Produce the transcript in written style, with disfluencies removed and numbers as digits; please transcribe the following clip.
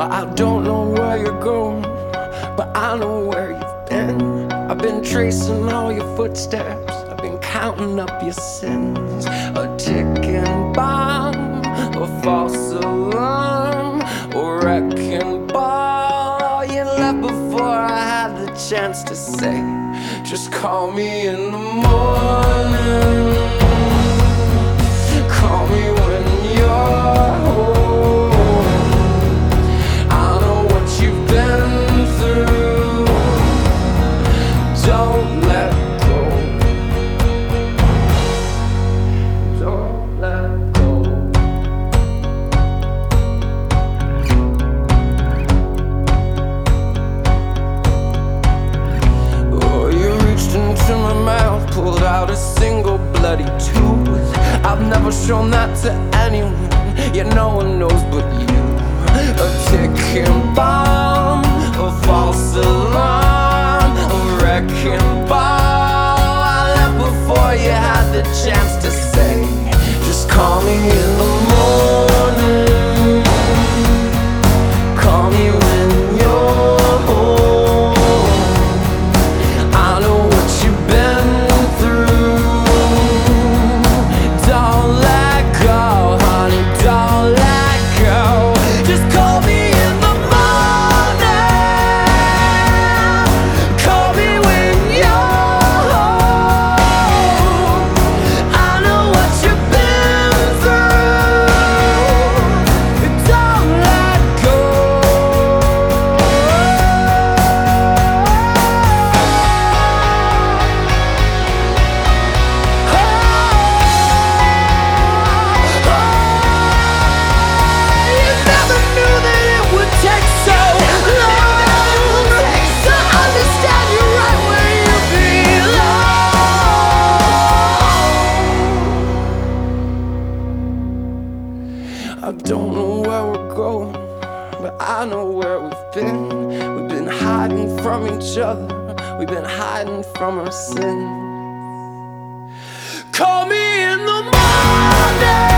I don't know where you're going, but I know where you've been. I've been tracing all your footsteps, I've been counting up your sins. A ticking bomb, a false alarm, a wrecking ball. You left before I had the chance to say, just call me in the morning. Call me when you're home. I know what you've been through. Don't let go. Don't let go. Oh, you reached into my mouth, pulled out a single bloody tooth. I've never shown that to anyone, yet no one knows but you. A ticking bomb, a false alarm, a wrecking ball. I left before you had the chance to say, just call me in the morning. Call me when you're home. I know what you've been through. Don't let go, honey, don't let go. Just call me in the morning. Call me when you're home. I know what you've been through. Don't let go. You never knew that it would take so long to understand you right where you belong. I don't know where we're going, but I know where we've been. We've been hiding from each other, we've been hiding from our sin. Call me in the morning.